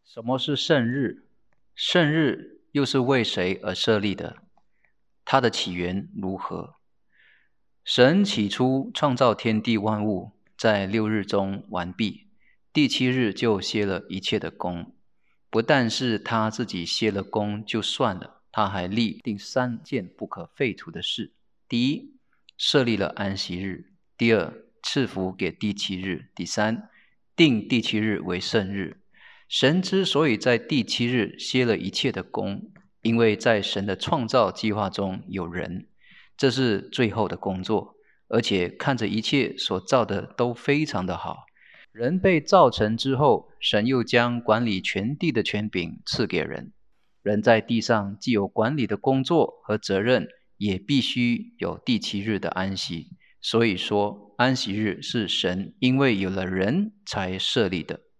什么是圣日？圣日又是为谁而设立的？它的起源如何？神起初创造天地万物，在6日中完毕，第7日就歇了一切的工。不但是他自己歇了工就算了，他还立定3件不可废除的事：第一，设立了安息日；第二，赐福给第7日；第三，定第7日为圣日。神之所以在第7日歇了一切的工，因为在神的创造计划中有人，这是最后的工作，而且看着一切所造的都非常的好。人被造成之后，神又将管理全地的权柄赐给人。人在地上既有管理的工作和责任，也必须有第7日的安息。所以说，安息日是神因为有了人才设立的。